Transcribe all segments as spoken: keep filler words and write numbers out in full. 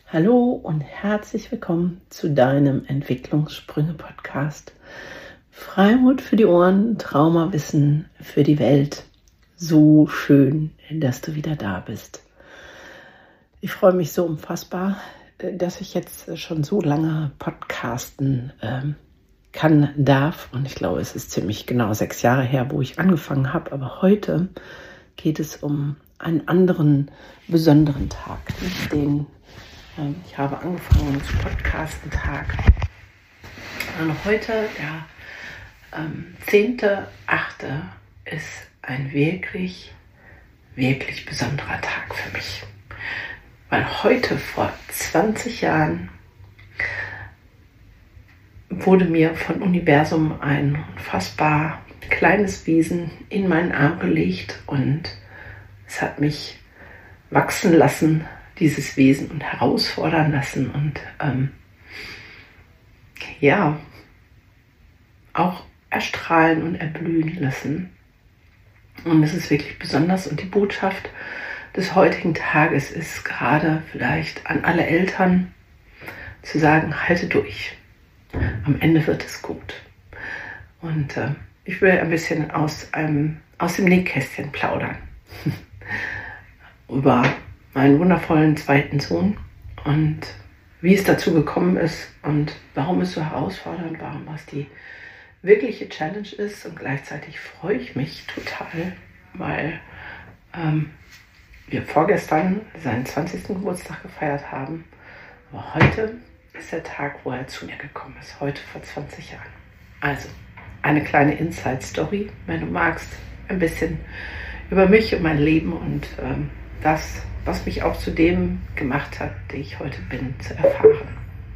Hallo und herzlich willkommen zu deinem Entwicklungssprünge-Podcast. Freimut für die Ohren, Traumawissen für die Welt. So schön, dass du wieder da bist. Ich freue mich so unfassbar, dass ich jetzt schon so lange podcasten ähm, kann, darf. Und ich glaube, es ist ziemlich genau sechs Jahre her, wo ich angefangen habe. Aber heute geht es um einen anderen, besonderen Tag, den Ich habe angefangen zu podcasten Tag. Und heute, der ähm, zehnter achte ist ein wirklich, wirklich besonderer Tag für mich. Weil heute vor zwanzig Jahren wurde mir von Universum ein unfassbar kleines Wesen in meinen Arm gelegt und es hat mich wachsen lassen, dieses Wesen, und herausfordern lassen und ähm, ja, auch erstrahlen und erblühen lassen. Und es ist wirklich besonders, und die Botschaft des heutigen Tages ist gerade vielleicht an alle Eltern zu sagen, halte durch, am Ende wird es gut. Und äh, ich will ein bisschen aus, einem, aus dem Nähkästchen plaudern über meinen wundervollen zweiten Sohn und wie es dazu gekommen ist und warum es so herausfordernd war und was die wirkliche Challenge ist. Und gleichzeitig freue ich mich total, weil ähm, wir vorgestern seinen zwanzigsten Geburtstag gefeiert haben. Aber heute ist der Tag, wo er zu mir gekommen ist, heute vor zwanzig Jahren. Also eine kleine Inside-Story, wenn du magst, ein bisschen über mich und mein Leben und ähm, das, was mich auch zu dem gemacht hat, der ich heute bin, zu erfahren.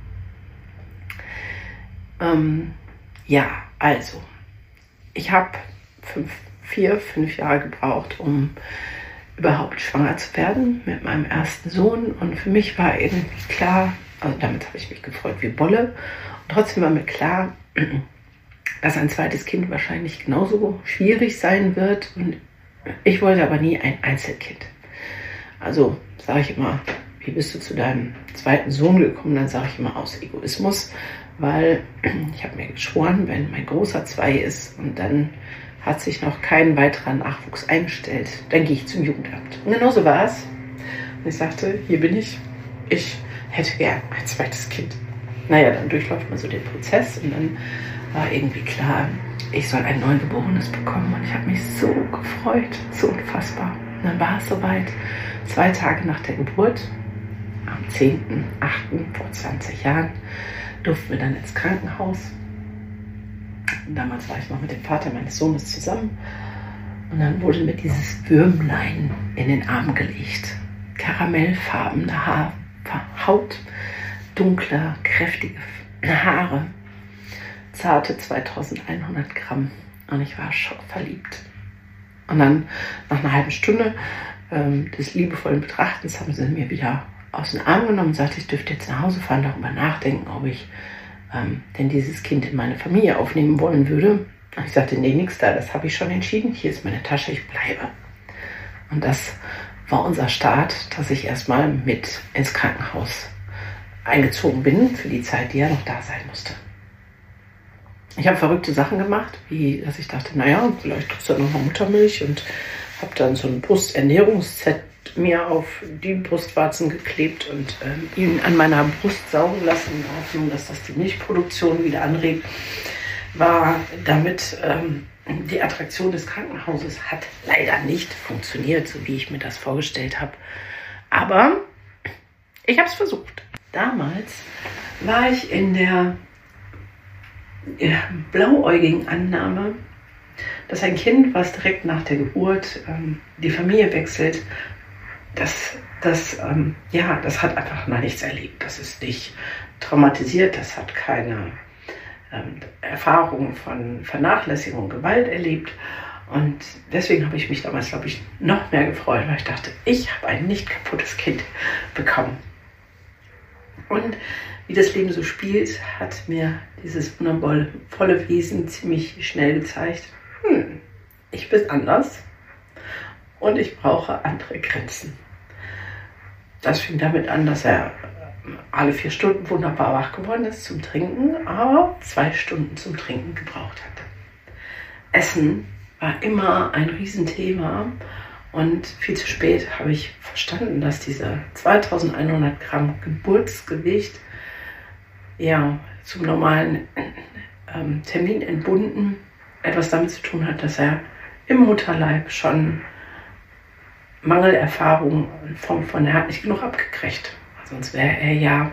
Ähm, ja, also, ich habe fünf, vier, fünf Jahre gebraucht, um überhaupt schwanger zu werden mit meinem ersten Sohn. Und für mich war irgendwie klar, also damit habe ich mich gefreut wie Bolle. Und trotzdem war mir klar, dass ein zweites Kind wahrscheinlich genauso schwierig sein wird. Und ich wollte aber nie ein Einzelkind. Also sage ich immer, wie bist du zu deinem zweiten Sohn gekommen? Dann sage ich immer aus Egoismus, weil ich habe mir geschworen, wenn mein Großer zwei ist und dann hat sich noch kein weiterer Nachwuchs eingestellt, dann gehe ich zum Jugendamt. Und genau so war es. Und ich sagte, hier bin ich, ich hätte gern ein zweites Kind. Naja, dann durchläuft man so den Prozess und dann war irgendwie klar, ich soll ein Neugeborenes bekommen. Und ich habe mich so gefreut, so unfassbar. Und dann war es soweit. Zwei Tage nach der Geburt, am zehnten achten vor zwanzig Jahren, durften wir dann ins Krankenhaus. Und damals war ich noch mit dem Vater meines Sohnes zusammen. Und dann wurde mir dieses Würmlein in den Arm gelegt. Karamellfarbene Haar, Haut, dunkle, kräftige Haare, zarte zweitausendeinhundert Gramm. Und ich war schockverliebt. Und dann, nach einer halben Stunde ähm, des liebevollen Betrachtens, haben sie mir wieder aus den Arm genommen und sagte, ich dürfte jetzt nach Hause fahren, darüber nachdenken, ob ich ähm, denn dieses Kind in meine Familie aufnehmen wollen würde. Und ich sagte, nee, nix da, das habe ich schon entschieden. Hier ist meine Tasche, ich bleibe. Und das war unser Start, dass ich erstmal mit ins Krankenhaus eingezogen bin, für die Zeit, die er noch da sein musste. Ich habe verrückte Sachen gemacht, wie dass ich dachte, naja, vielleicht kriegst du noch mal Muttermilch, und habe dann so ein Brusternährungsset mir auf die Brustwarzen geklebt und ähm, ihn an meiner Brust saugen lassen, in der Hoffnung, dass das die Milchproduktion wieder anregt. War damit ähm, die Attraktion des Krankenhauses hat leider nicht funktioniert, so wie ich mir das vorgestellt habe. Aber ich habe es versucht. Damals war ich in der blauäugigen Annahme, dass ein Kind, was direkt nach der Geburt ähm, die Familie wechselt, das, das, ähm, ja, das hat einfach noch nichts erlebt. Das ist nicht traumatisiert, das hat keine ähm, Erfahrung von Vernachlässigung, Gewalt erlebt. Und deswegen habe ich mich damals, glaube ich, noch mehr gefreut, weil ich dachte, ich habe ein nicht kaputtes Kind bekommen. Und wie das Leben so spielt, hat mir dieses wundervolle Wesen ziemlich schnell gezeigt, hm, ich bin anders und ich brauche andere Grenzen. Das fing damit an, dass er alle vier Stunden wunderbar wach geworden ist zum Trinken, aber zwei Stunden zum Trinken gebraucht hat. Essen war immer ein Riesenthema und viel zu spät habe ich verstanden, dass diese zweitausendeinhundert Gramm Geburtsgewicht ja zum normalen ähm, Termin entbunden etwas damit zu tun hat, dass er im Mutterleib schon Mangelerfahrungen in Form von, er hat nicht genug abgekriegt. Sonst wäre er ja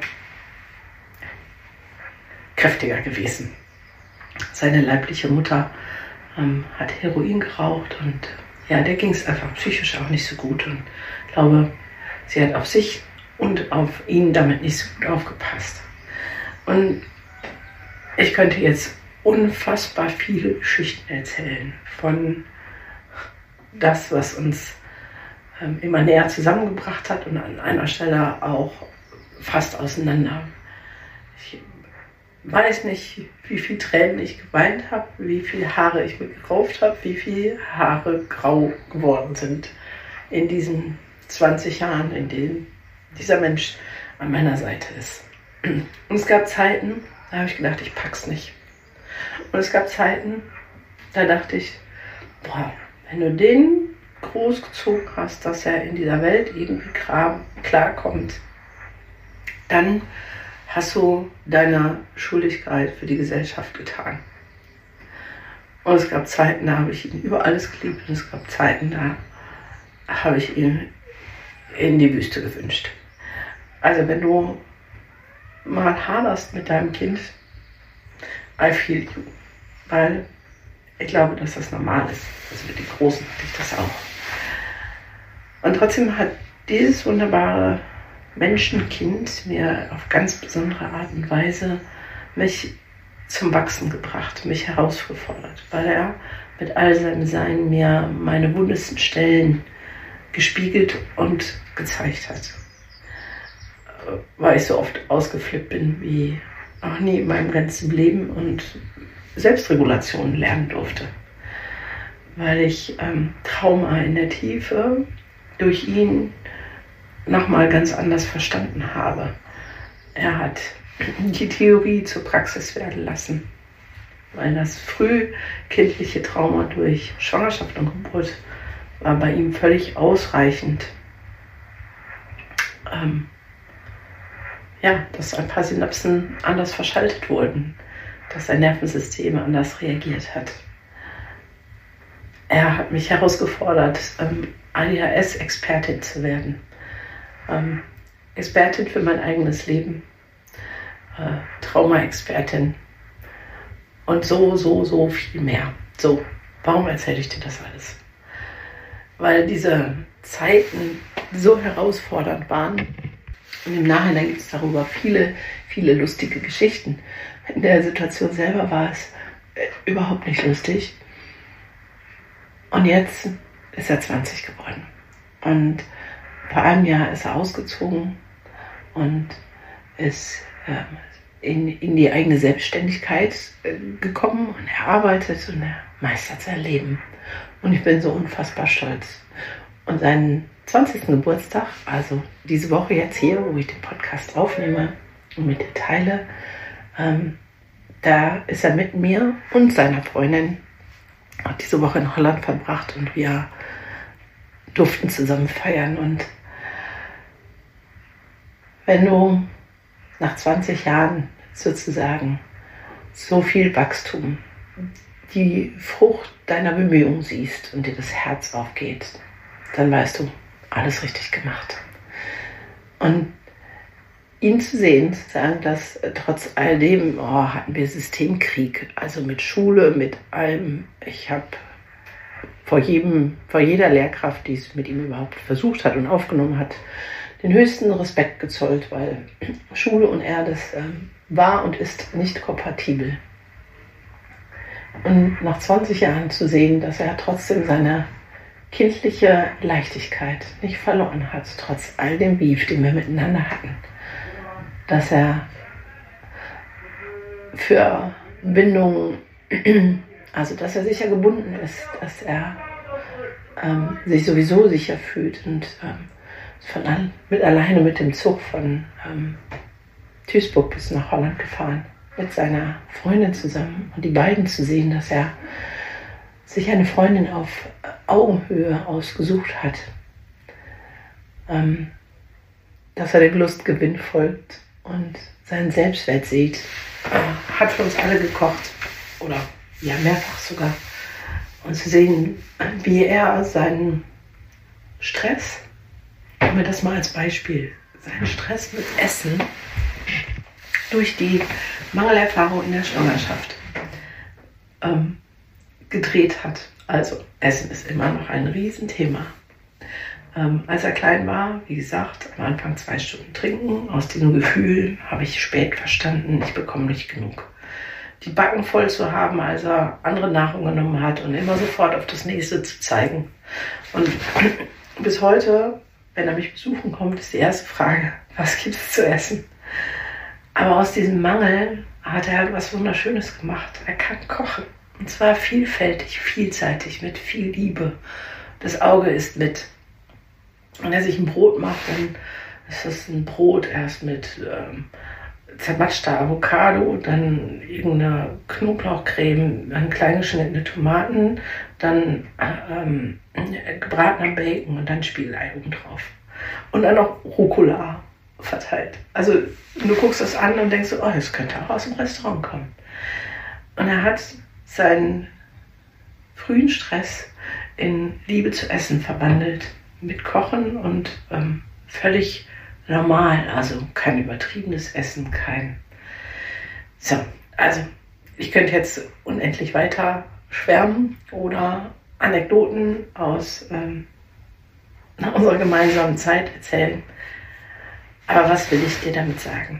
kräftiger gewesen. Seine leibliche Mutter ähm, hat Heroin geraucht und ja, der ging es einfach psychisch auch nicht so gut. Und ich glaube, sie hat auf sich und auf ihn damit nicht so gut aufgepasst. Und ich könnte jetzt unfassbar viele Geschichten erzählen von das, was uns ähm, immer näher zusammengebracht hat und an einer Stelle auch fast auseinander. Ich weiß nicht, wie viel Tränen ich geweint habe, wie viele Haare ich mir gerauft habe, wie viele Haare grau geworden sind in diesen zwanzig Jahren, in denen dieser Mensch an meiner Seite ist. Und es gab Zeiten, da habe ich gedacht, ich pack's nicht. Und es gab Zeiten, da dachte ich, boah, wenn du den großgezogen hast, dass er in dieser Welt irgendwie klarkommt, dann hast du deine Schuldigkeit für die Gesellschaft getan. Und es gab Zeiten, da habe ich ihn über alles geliebt und es gab Zeiten, da habe ich ihn in die Wüste gewünscht. Also wenn du mal haderst mit deinem Kind, I feel you. Weil ich glaube, dass das normal ist. Also mit den Großen hatte ich das auch. Und trotzdem hat dieses wunderbare Menschenkind mir auf ganz besondere Art und Weise mich zum Wachsen gebracht, mich herausgefordert, weil er mit all seinem Sein mir meine wundesten Stellen gespiegelt und gezeigt hat. Weil ich so oft ausgeflippt bin wie auch nie in meinem ganzen Leben und Selbstregulation lernen durfte. Weil ich ähm, Trauma in der Tiefe durch ihn nochmal ganz anders verstanden habe. Er hat die Theorie zur Praxis werden lassen, weil das frühkindliche Trauma durch Schwangerschaft und Geburt war bei ihm völlig ausreichend, ähm, ja, dass ein paar Synapsen anders verschaltet wurden, dass sein Nervensystem anders reagiert hat. Er hat mich herausgefordert, ähm, A D H S-Expertin zu werden. Ähm, Expertin für mein eigenes Leben, äh, Trauma-Expertin und so, so, so viel mehr. So, warum erzähle ich dir das alles? Weil diese Zeiten so herausfordernd waren. Und im Nachhinein gibt es darüber viele, viele lustige Geschichten. In der Situation selber war es äh, überhaupt nicht lustig. Und jetzt ist er zwanzig geworden. Und vor einem Jahr ist er ausgezogen und ist äh, in, in die eigene Selbstständigkeit äh, gekommen. Und er arbeitet und er meistert sein Leben. Und ich bin so unfassbar stolz. Und seinen zwanzigsten Geburtstag, also diese Woche jetzt hier, wo ich den Podcast aufnehme und mit dir teile, ähm, da ist er mit mir und seiner Freundin, hat diese Woche in Holland verbracht und wir durften zusammen feiern. Und wenn du nach zwanzig Jahren sozusagen so viel Wachstum, die Frucht deiner Bemühungen siehst und dir das Herz aufgeht, dann weißt du, alles richtig gemacht. Und ihn zu sehen, zu sagen, dass trotz all dem, oh, hatten wir Systemkrieg, also mit Schule, mit allem. Ich habe vor jedem, vor jeder Lehrkraft, die es mit ihm überhaupt versucht hat und aufgenommen hat, den höchsten Respekt gezollt, weil Schule und er, das ähm, war und ist nicht kompatibel. Und nach zwanzig Jahren zu sehen, dass er trotzdem seine kindliche Leichtigkeit nicht verloren hat, trotz all dem Beef, den wir miteinander hatten. Dass er für Bindungen, also dass er sicher gebunden ist, dass er ähm, sich sowieso sicher fühlt und ähm, von an, mit alleine mit dem Zug von ähm, Duisburg bis nach Holland gefahren mit seiner Freundin zusammen. Und die beiden zu sehen, dass er sich eine Freundin auf Augenhöhe ausgesucht hat, ähm, dass er dem Lustgewinn folgt und seinen Selbstwert sieht, äh, hat für uns alle gekocht oder ja mehrfach sogar. Und zu sehen, wie er seinen Stress, nehmen wir das mal als Beispiel, seinen Stress mit Essen durch die Mangelerfahrung in der Schwangerschaft ähm, gedreht hat. Also Essen ist immer noch ein Riesenthema. Ähm, als er klein war, wie gesagt, am Anfang zwei Stunden trinken. Aus diesem Gefühl habe ich spät verstanden, ich bekomme nicht genug. Die Backen voll zu haben, als er andere Nahrung genommen hat und immer sofort auf das Nächste zu zeigen. Und bis heute, wenn er mich besuchen kommt, ist die erste Frage, was gibt es zu essen? Aber aus diesem Mangel hat er halt was Wunderschönes gemacht. Er kann kochen. Und zwar vielfältig, vielseitig, mit viel Liebe. Das Auge ist mit. Wenn er sich ein Brot macht, dann ist das ein Brot erst mit ähm, zermatschter Avocado, dann irgendeine Knoblauchcreme, dann klein geschnittene Tomaten, dann ähm, gebratener Bacon und dann Spiegelei oben drauf. Und dann noch Rucola verteilt. Also du guckst das an und denkst so, oh, das könnte auch aus dem Restaurant kommen. Und er hat seinen frühen Stress in Liebe zu essen verwandelt. Mit Kochen und ähm, völlig normal, also kein übertriebenes Essen, kein... So, also ich könnte jetzt unendlich weiter schwärmen oder Anekdoten aus ähm, unserer gemeinsamen Zeit erzählen. Aber was will ich dir damit sagen?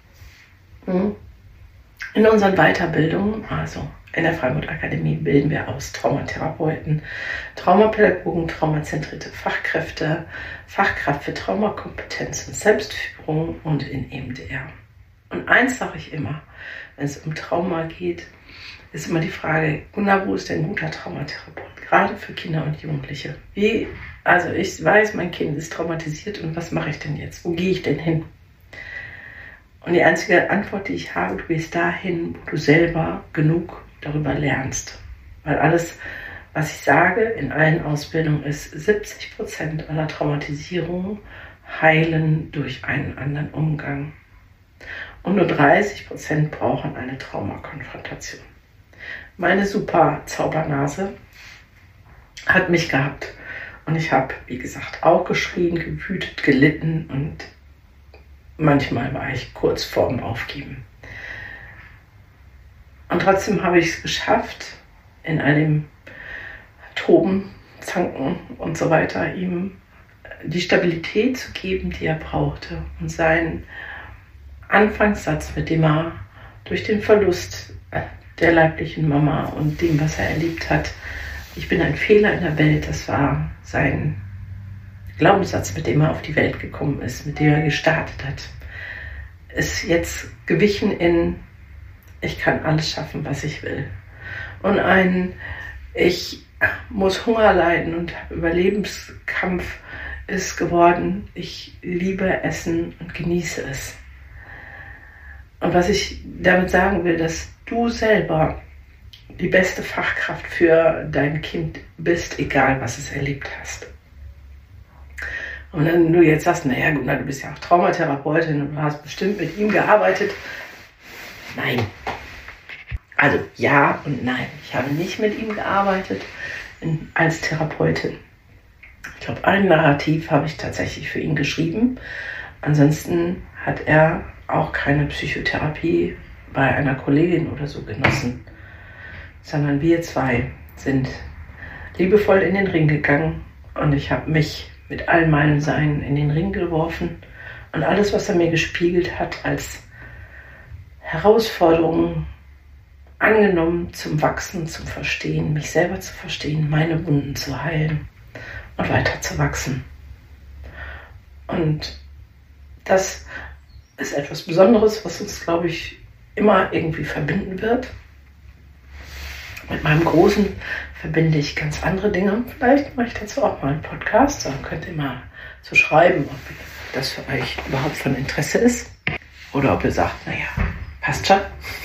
Hm? In unseren Weiterbildungen, also in der Freimut Akademie, bilden wir aus Traumatherapeuten, Traumapädagogen, traumazentrierte Fachkräfte, Fachkraft für Traumakompetenz und Selbstführung und in E M D R. Und eins sage ich immer, wenn es um Trauma geht, ist immer die Frage, Gunnar, wo ist denn ein guter Traumatherapeut? Gerade für Kinder und Jugendliche. Wie, also ich weiß, mein Kind ist traumatisiert und was mache ich denn jetzt? Wo gehe ich denn hin? Und die einzige Antwort, die ich habe, du gehst dahin, wo du selber genug darüber lernst. Weil alles, was ich sage in allen Ausbildungen, ist, siebzig Prozent aller Traumatisierungen heilen durch einen anderen Umgang. Und nur dreißig Prozent brauchen eine Traumakonfrontation. Meine super Zaubernase hat mich gehabt. Und ich habe, wie gesagt, auch geschrien, gewütet, gelitten und manchmal war ich kurz vorm Aufgeben. Und trotzdem habe ich es geschafft, in einem Toben, Zanken und so weiter, ihm die Stabilität zu geben, die er brauchte. Und seinen Anfangssatz, mit dem er durch den Verlust der leiblichen Mama und dem, was er erlebt hat, ich bin ein Fehler in der Welt, das war sein Glaubenssatz, mit dem er auf die Welt gekommen ist, mit dem er gestartet hat, ist jetzt gewichen in, ich kann alles schaffen, was ich will. Und ein, ich muss Hunger leiden und habe Überlebenskampf ist geworden, ich liebe Essen und genieße es. Und was ich damit sagen will, dass du selber die beste Fachkraft für dein Kind bist, egal was es erlebt hast. Und wenn du jetzt sagst, naja gut, na, du bist ja auch Traumatherapeutin und du hast bestimmt mit ihm gearbeitet. Nein. Also ja und nein. Ich habe nicht mit ihm gearbeitet in, als Therapeutin. Ich glaube, ein Narrativ habe ich tatsächlich für ihn geschrieben. Ansonsten hat er auch keine Psychotherapie bei einer Kollegin oder so genossen. Sondern wir zwei sind liebevoll in den Ring gegangen und ich habe mich mit all meinem Sein in den Ring geworfen und alles, was er mir gespiegelt hat, als Herausforderung angenommen zum Wachsen, zum Verstehen, mich selber zu verstehen, meine Wunden zu heilen und weiter zu wachsen. Und das ist etwas Besonderes, was uns, glaube ich, immer irgendwie verbinden wird. Mit meinem Großen verbinde ich ganz andere Dinge. Vielleicht mache ich dazu auch mal einen Podcast. Dann könnt ihr mal so schreiben, ob das für euch überhaupt von Interesse ist. oder ob ihr sagt, naja, passt schon,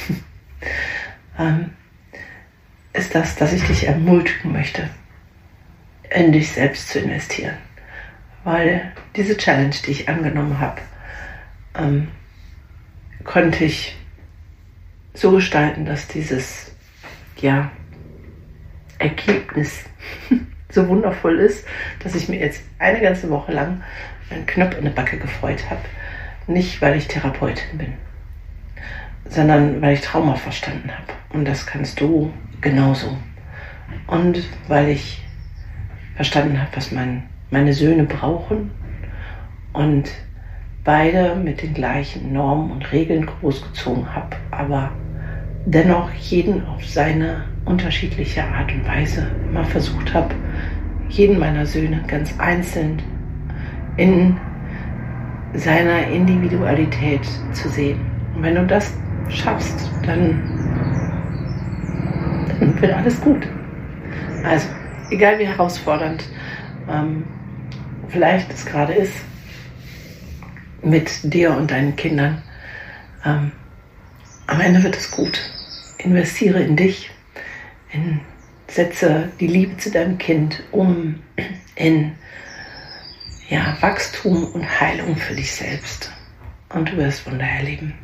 ähm, ist das, dass ich dich ermutigen möchte, in dich selbst zu investieren. Weil diese Challenge, die ich angenommen habe, ähm, konnte ich so gestalten, dass dieses ja, Ergebnis so wundervoll ist, dass ich mir jetzt eine ganze Woche lang einen Knopf in der Backe gefreut habe. Nicht, weil ich Therapeutin bin, sondern weil ich Trauma verstanden habe. Und das kannst du genauso. Und weil ich verstanden habe, was mein, meine Söhne brauchen und beide mit den gleichen Normen und Regeln großgezogen habe, aber dennoch jeden auf seine unterschiedliche Art und Weise immer versucht habe, jeden meiner Söhne ganz einzeln in seiner Individualität zu sehen. Und wenn du das schaffst, dann, dann wird alles gut. Also, egal wie herausfordernd ähm, vielleicht es gerade ist, mit dir und deinen Kindern, ähm, am Ende wird es gut. Investiere in dich, in, setze die Liebe zu deinem Kind um in ja, Wachstum und Heilung für dich selbst. Und du wirst Wunder erleben.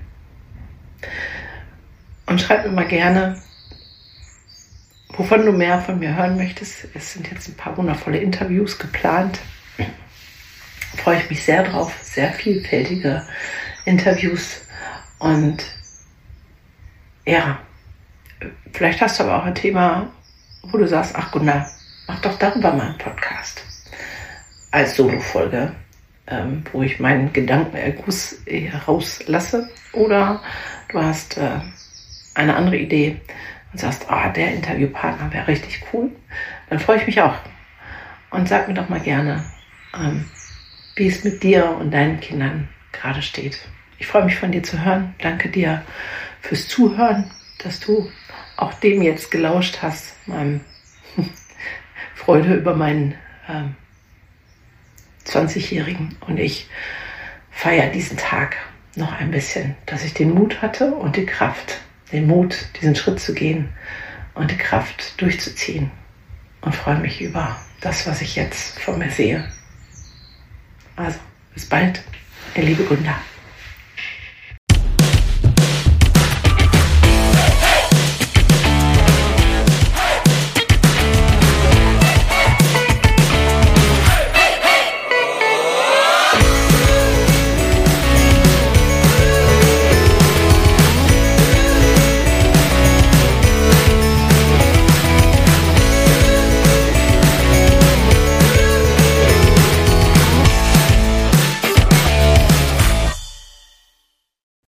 Und schreib mir mal gerne, wovon du mehr von mir hören möchtest. Es sind jetzt ein paar wundervolle Interviews geplant. Freue ich mich sehr drauf. Sehr vielfältige Interviews. Und ja, vielleicht hast du aber auch ein Thema, wo du sagst, ach Gunnar, mach doch darüber mal einen Podcast. Als Solo-Folge, ähm, wo ich meinen Gedankenerguss herauslasse. Oder du hast äh, eine andere Idee und sagst, ah, der Interviewpartner wäre richtig cool. Dann freue ich mich auch. Und sag mir doch mal gerne, ähm, wie es mit dir und deinen Kindern gerade steht. Ich freue mich von dir zu hören. Danke dir fürs Zuhören, dass du auch dem jetzt gelauscht hast, meinem Freude über meinen ähm, zwanzigjährigen. Und ich feiere diesen Tag noch ein bisschen, dass ich den Mut hatte und die Kraft, den Mut, diesen Schritt zu gehen und die Kraft durchzuziehen. Und freue mich über das, was ich jetzt vor mir sehe. Also, bis bald, ihr liebe Gunda.